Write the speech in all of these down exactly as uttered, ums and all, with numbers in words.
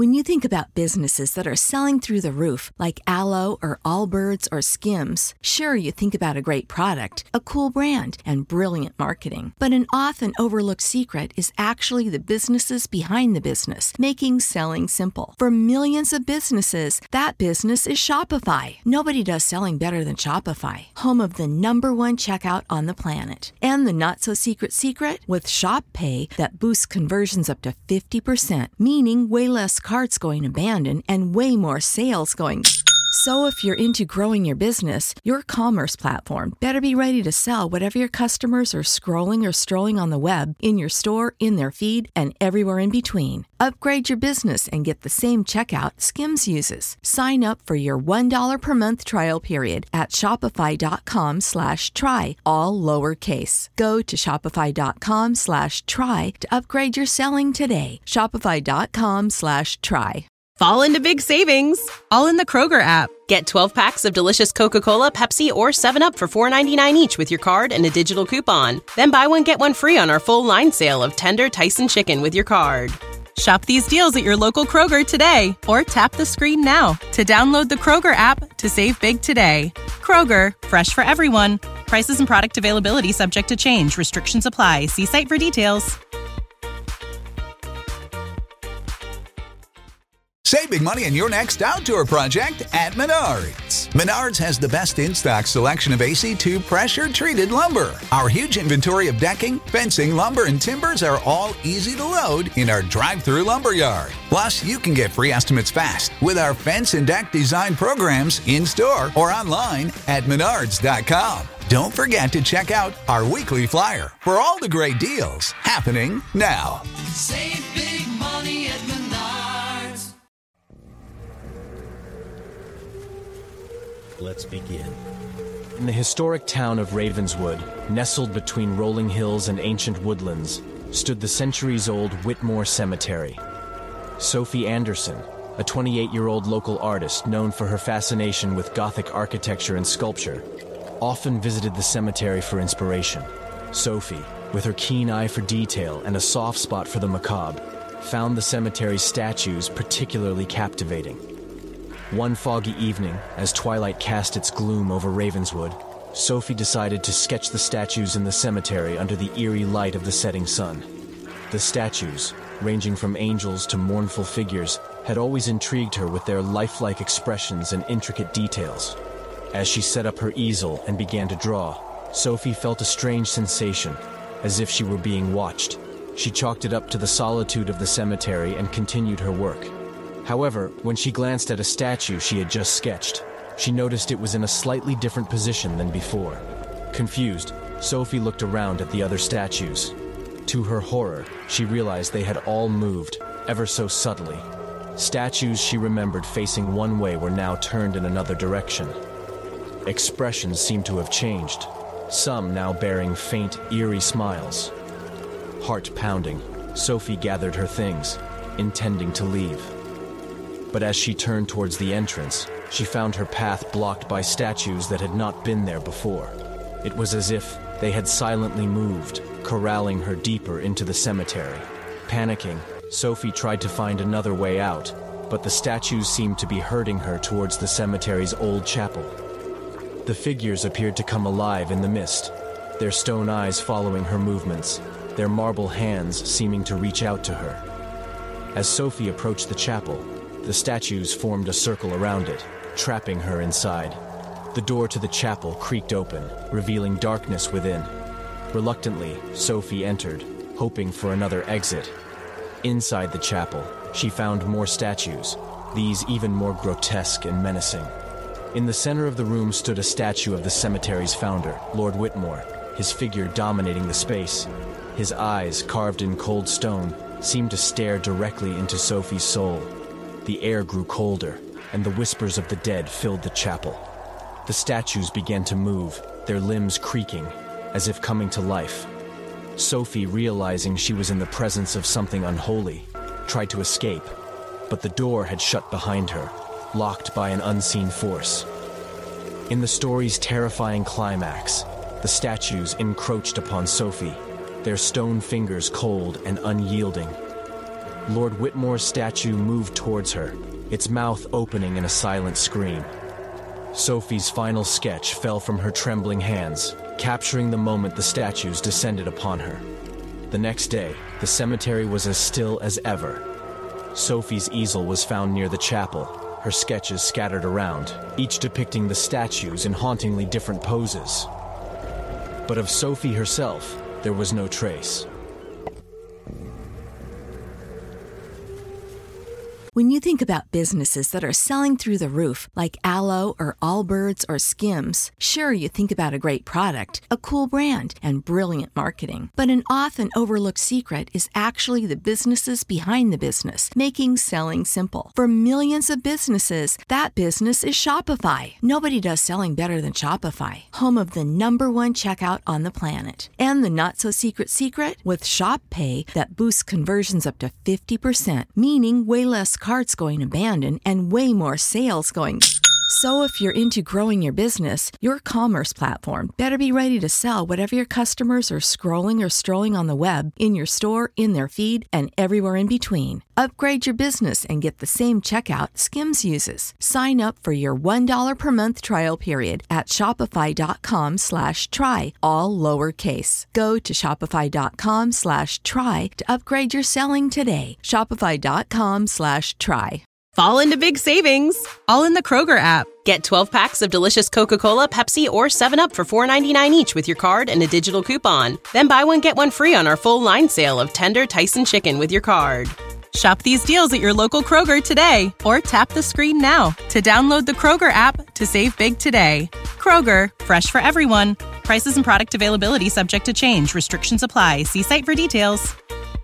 When you think about businesses that are selling through the roof, like Aloe or Allbirds or Skims, sure, you think about a great product, a cool brand, and brilliant marketing. But an often overlooked secret is actually the businesses behind the business, making selling simple. For millions of businesses, that business is Shopify. Nobody does selling better than Shopify, home of the number one checkout on the planet. And the not-so-secret secret? With Shop Pay that boosts conversions up to fifty percent, meaning way less carts going abandoned and way more sales going. So if you're into growing your business, your commerce platform better be ready to sell whatever your customers are scrolling or strolling on the web, in your store, in their feed, and everywhere in between. Upgrade your business and get the same checkout Skims uses. Sign up for your one dollar per month trial period at shopify.com slash try, all lowercase. Go to shopify.com slash try to upgrade your selling today. Shopify.com slash try. Fall into big savings, all in the Kroger app. Get twelve packs of delicious Coca-Cola, Pepsi, or seven up for four ninety-nine each with your card and a digital coupon. Then buy one, get one free on our full line sale of tender Tyson chicken with your card. Shop these deals at your local Kroger today, or tap the screen now to download the Kroger app to save big today. Kroger, fresh for everyone. Prices and product availability subject to change. Restrictions apply. See site for details. Save big money on your next outdoor project at Menards. Menards has the best in-stock selection of A C two pressure-treated lumber. Our huge inventory of decking, fencing, lumber, and timbers are all easy to load in our drive-through lumber yard. Plus, you can get free estimates fast with our fence and deck design programs in-store or online at menards dot com. Don't forget to check out our weekly flyer for all the great deals happening now. Save big money at Menards. Let's begin. In the historic town of Ravenswood, nestled between rolling hills and ancient woodlands, stood the centuries-old Whitmore Cemetery. Sophie Anderson, a twenty-eight-year-old local artist known for her fascination with Gothic architecture and sculpture, often visited the cemetery for inspiration. Sophie, with her keen eye for detail and a soft spot for the macabre, found the cemetery's statues particularly captivating. One foggy evening, as twilight cast its gloom over Ravenswood, Sophie decided to sketch the statues in the cemetery under the eerie light of the setting sun. The statues, ranging from angels to mournful figures, had always intrigued her with their lifelike expressions and intricate details. As she set up her easel and began to draw, Sophie felt a strange sensation, as if she were being watched. She chalked it up to the solitude of the cemetery and continued her work. However, when she glanced at a statue she had just sketched, she noticed it was in a slightly different position than before. Confused, Sophie looked around at the other statues. To her horror, she realized they had all moved, ever so subtly. Statues she remembered facing one way were now turned in another direction. Expressions seemed to have changed, some now bearing faint, eerie smiles. Heart pounding, Sophie gathered her things, intending to leave. But as she turned towards the entrance, she found her path blocked by statues that had not been there before. It was as if they had silently moved, corralling her deeper into the cemetery. Panicking, Sophie tried to find another way out, but the statues seemed to be herding her towards the cemetery's old chapel. The figures appeared to come alive in the mist, their stone eyes following her movements, their marble hands seeming to reach out to her. As Sophie approached the chapel, the statues formed a circle around it, trapping her inside. The door to the chapel creaked open, revealing darkness within. Reluctantly, Sophie entered, hoping for another exit. Inside the chapel, she found more statues, these even more grotesque and menacing. In the center of the room stood a statue of the cemetery's founder, Lord Whitmore, his figure dominating the space. His eyes, carved in cold stone, seemed to stare directly into Sophie's soul. The air grew colder, and the whispers of the dead filled the chapel. The statues began to move, their limbs creaking, as if coming to life. Sophie, realizing she was in the presence of something unholy, tried to escape, but the door had shut behind her, locked by an unseen force. In the story's terrifying climax, the statues encroached upon Sophie, their stone fingers cold and unyielding. Lord Whitmore's statue moved towards her, its mouth opening in a silent scream. Sophie's final sketch fell from her trembling hands, capturing the moment the statues descended upon her. The next day, the cemetery was as still as ever. Sophie's easel was found near the chapel, her sketches scattered around, each depicting the statues in hauntingly different poses. But of Sophie herself, there was no trace. When you think about businesses that are selling through the roof, like Aloe or Allbirds or Skims, sure, you think about a great product, a cool brand, and brilliant marketing. But an often overlooked secret is actually the businesses behind the business, making selling simple. For millions of businesses, that business is Shopify. Nobody does selling better than Shopify, home of the number one checkout on the planet. And the not-so-secret secret? With Shop Pay, that boosts conversions up to fifty percent, meaning way less carts going abandoned and way more sales going. So if you're into growing your business, your commerce platform better be ready to sell whatever your customers are scrolling or strolling on the web, in your store, in their feed, and everywhere in between. Upgrade your business and get the same checkout Skims uses. Sign up for your one dollar per month trial period at shopify.com slash try, all lowercase. Go to shopify.com slash try to upgrade your selling today. Shopify.com slash try. Fall into big savings, all in the Kroger app. Get twelve packs of delicious Coca-Cola, Pepsi, or seven up for four ninety-nine each with your card and a digital coupon. Then buy one, get one free on our full line sale of tender Tyson chicken with your card. Shop these deals at your local Kroger today, or tap the screen now to download the Kroger app to save big today. Kroger, fresh for everyone. Prices and product availability subject to change. Restrictions apply. See site for details.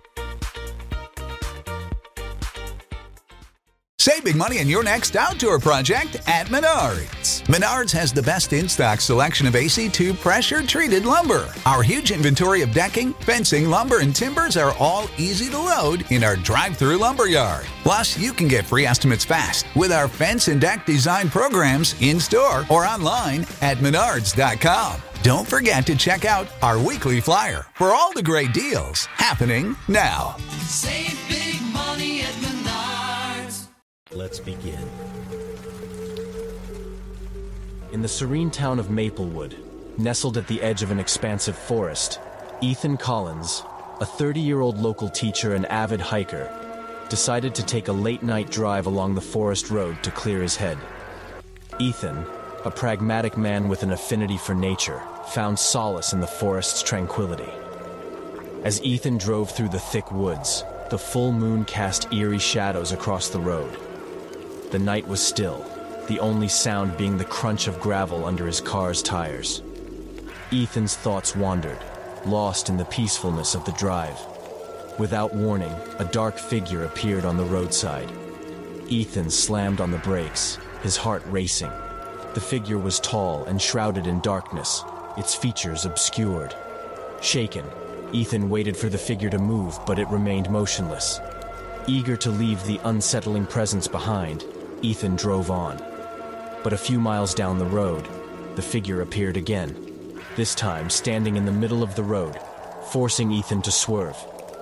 Save big money on your next outdoor project at Menards. Menards has the best in-stock selection of A C two pressure-treated lumber. Our huge inventory of decking, fencing, lumber, and timbers are all easy to load in our drive-through lumber yard. Plus, you can get free estimates fast with our fence and deck design programs in-store or online at menards dot com. Don't forget to check out our weekly flyer for all the great deals happening now. Save big money at Menards. Let's begin. In the serene town of Maplewood, nestled at the edge of an expansive forest, Ethan Collins, a thirty-year-old local teacher and avid hiker, decided to take a late-night drive along the forest road to clear his head. Ethan, a pragmatic man with an affinity for nature, found solace in the forest's tranquility. As Ethan drove through the thick woods, the full moon cast eerie shadows across the road. The night was still, the only sound being the crunch of gravel under his car's tires. Ethan's thoughts wandered, lost in the peacefulness of the drive. Without warning, a dark figure appeared on the roadside. Ethan slammed on the brakes, his heart racing. The figure was tall and shrouded in darkness, its features obscured. Shaken, Ethan waited for the figure to move, but it remained motionless. Eager to leave the unsettling presence behind, Ethan drove on. But a few miles down the road, the figure appeared again, this time standing in the middle of the road, forcing Ethan to swerve.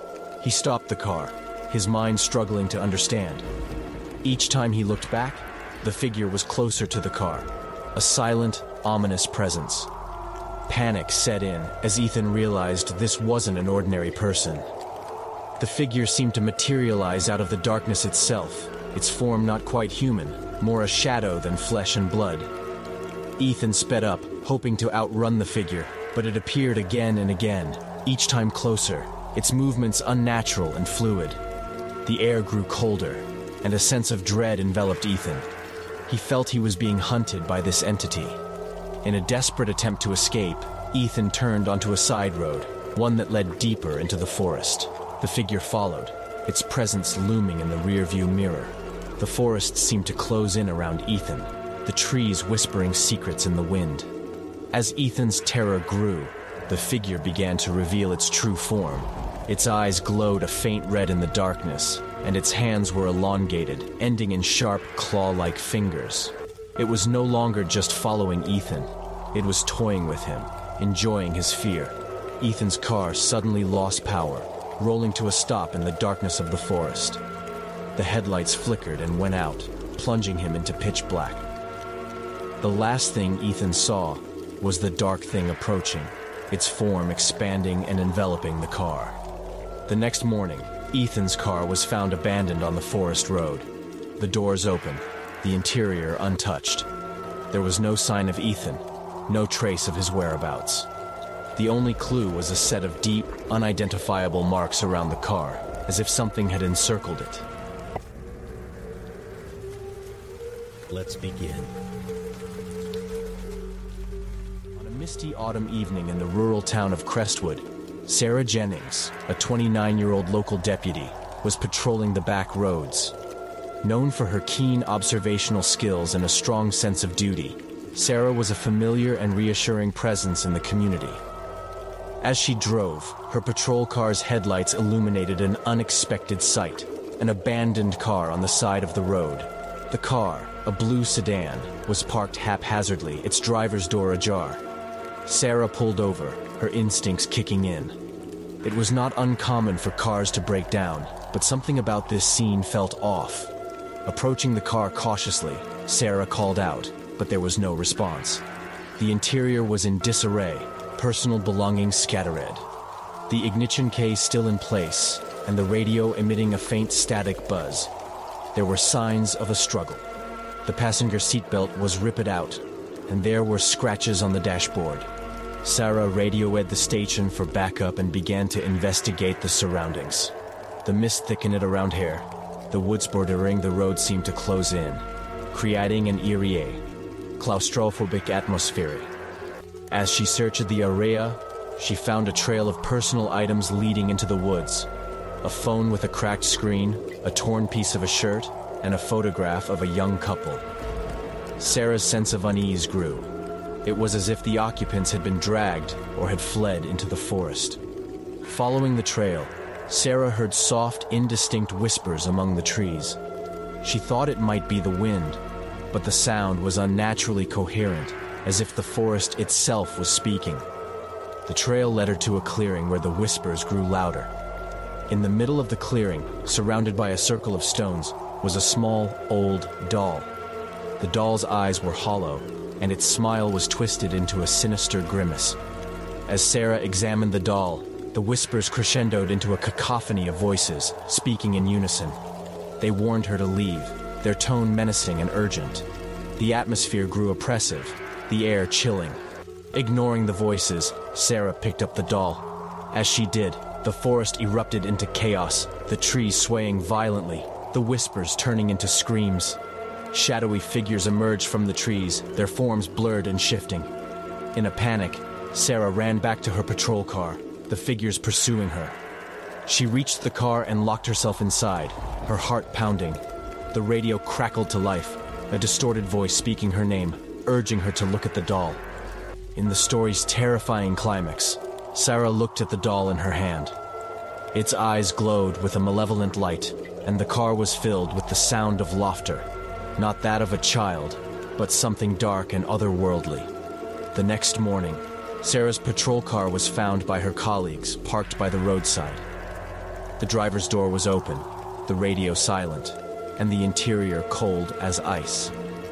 He stopped the car, his mind struggling to understand. Each time he looked back, the figure was closer to the car, a silent, ominous presence. Panic set in as Ethan realized this wasn't an ordinary person. The figure seemed to materialize out of the darkness itself, its form not quite human, more a shadow than flesh and blood. Ethan sped up, hoping to outrun the figure, but it appeared again and again, each time closer, its movements unnatural and fluid. The air grew colder, and a sense of dread enveloped Ethan. He felt he was being hunted by this entity. In a desperate attempt to escape, Ethan turned onto a side road, one that led deeper into the forest. The figure followed, its presence looming in the rearview mirror. The forest seemed to close in around Ethan, the trees whispering secrets in the wind. As Ethan's terror grew, the figure began to reveal its true form. Its eyes glowed a faint red in the darkness, and its hands were elongated, ending in sharp, claw-like fingers. It was no longer just following Ethan. It was toying with him, enjoying his fear. Ethan's car suddenly lost power, rolling to a stop in the darkness of the forest. The headlights flickered and went out, plunging him into pitch black. The last thing Ethan saw was the dark thing approaching, its form expanding and enveloping the car. The next morning, Ethan's car was found abandoned on the forest road. The doors open, the interior untouched. There was no sign of Ethan, no trace of his whereabouts. The only clue was a set of deep, unidentifiable marks around the car, as if something had encircled it. Let's begin. On a misty autumn evening in the rural town of Crestwood, Sarah Jennings, a twenty-nine-year-old local deputy, was patrolling the back roads. Known for her keen observational skills and a strong sense of duty, Sarah was a familiar and reassuring presence in the community. As she drove, her patrol car's headlights illuminated an unexpected sight, an abandoned car on the side of the road. The car, a blue sedan, was parked haphazardly, its driver's door ajar. Sarah pulled over, her instincts kicking in. It was not uncommon for cars to break down, but something about this scene felt off. Approaching the car cautiously, Sarah called out, but there was no response. The interior was in disarray, personal belongings scattered. The ignition case still in place, and the radio emitting a faint static buzz. There were signs of a struggle. The passenger seatbelt was ripped out, and there were scratches on the dashboard. Sarah radioed the station for backup and began to investigate the surroundings. The mist thickened around here. The woods bordering the road seemed to close in, creating an eerie, claustrophobic atmosphere. As she searched the area, she found a trail of personal items leading into the woods. A phone with a cracked screen, a torn piece of a shirt, and a photograph of a young couple. Sarah's sense of unease grew. It was as if the occupants had been dragged or had fled into the forest. Following the trail, Sarah heard soft, indistinct whispers among the trees. She thought it might be the wind, but the sound was unnaturally coherent, as if the forest itself was speaking. The trail led her to a clearing where the whispers grew louder. In the middle of the clearing, surrounded by a circle of stones, was a small, old doll. The doll's eyes were hollow, and its smile was twisted into a sinister grimace. As Sarah examined the doll, the whispers crescendoed into a cacophony of voices, speaking in unison. They warned her to leave, their tone menacing and urgent. The atmosphere grew oppressive, the air chilling. Ignoring the voices, Sarah picked up the doll. As she did, the forest erupted into chaos, the trees swaying violently, the whispers turning into screams. Shadowy figures emerged from the trees, their forms blurred and shifting. In a panic, Sarah ran back to her patrol car, the figures pursuing her. She reached the car and locked herself inside, her heart pounding. The radio crackled to life, a distorted voice speaking her name, urging her to look at the doll. In the story's terrifying climax, Sarah looked at the doll in her hand. Its eyes glowed with a malevolent light, and the car was filled with the sound of laughter. Not that of a child, but something dark and otherworldly. The next morning, Sarah's patrol car was found by her colleagues, parked by the roadside. The driver's door was open, the radio silent, and the interior cold as ice.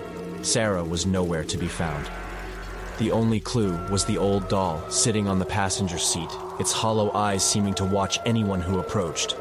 Sarah was nowhere to be found. The only clue was the old doll sitting on the passenger seat, its hollow eyes seeming to watch anyone who approached.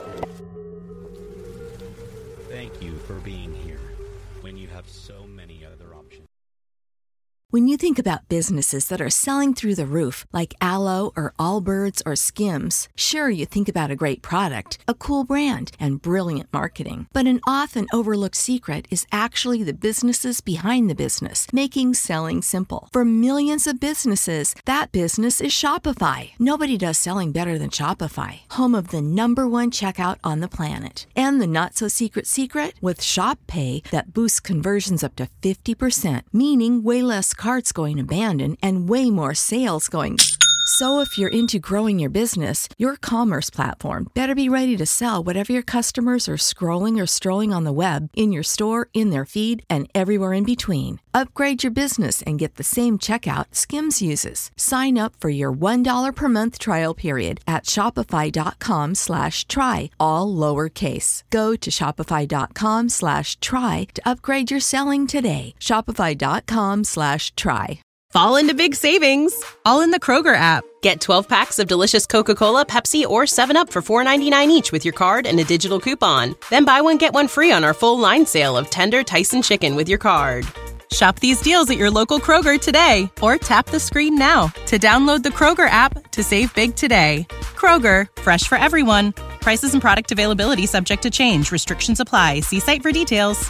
Thank you for being here when you have so many other options. When you think about businesses that are selling through the roof, like Aloe or Allbirds or Skims, sure, you think about a great product, a cool brand, and brilliant marketing. But an often overlooked secret is actually the businesses behind the business, making selling simple. For millions of businesses, that business is Shopify. Nobody does selling better than Shopify, home of the number one checkout on the planet. And the not-so-secret secret? With Shop Pay that boosts conversions up to fifty percent, meaning way less carts going abandoned and way more sales going So if you're into growing your business, your commerce platform better be ready to sell whatever your customers are scrolling or strolling on the web, in your store, in their feed, and everywhere in between. Upgrade your business and get the same checkout Skims uses. Sign up for your one dollar per month trial period at shopify.com slash try, all lowercase. Go to shopify.com slash try to upgrade your selling today. Shopify.com slash try. Fall into big savings, all in the Kroger app. Get twelve packs of delicious Coca-Cola, Pepsi, or seven up for four ninety-nine each with your card and a digital coupon. Then buy one, get one free on our full line sale of tender Tyson chicken with your card. Shop these deals at your local Kroger today, or tap the screen now to download the Kroger app to save big today. Kroger, fresh for everyone. Prices and product availability subject to change. Restrictions apply. See site for details.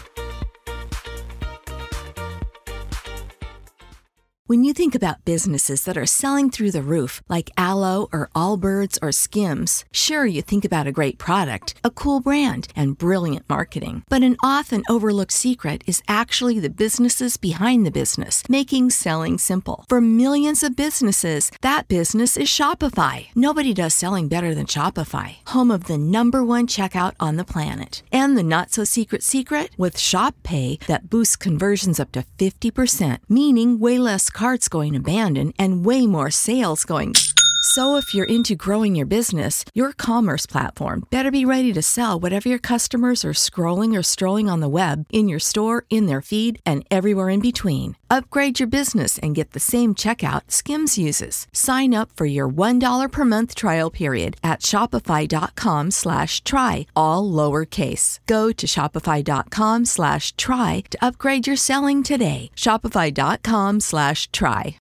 When you think about businesses that are selling through the roof, like Aloe or Allbirds or Skims, sure, you think about a great product, a cool brand, and brilliant marketing. But an often overlooked secret is actually the businesses behind the business, making selling simple. For millions of businesses, that business is Shopify. Nobody does selling better than Shopify, home of the number one checkout on the planet. And the not-so-secret secret? With Shop Pay, that boosts conversions up to fifty percent, meaning way less carts going abandoned and way more sales going. So if you're into growing your business, your commerce platform better be ready to sell whatever your customers are scrolling or strolling on the web, in your store, in their feed, and everywhere in between. Upgrade your business and get the same checkout Skims uses. Sign up for your one dollar per month trial period at shopify.com slash try, all lowercase. Go to shopify.com slash try to upgrade your selling today. Shopify.com slash try.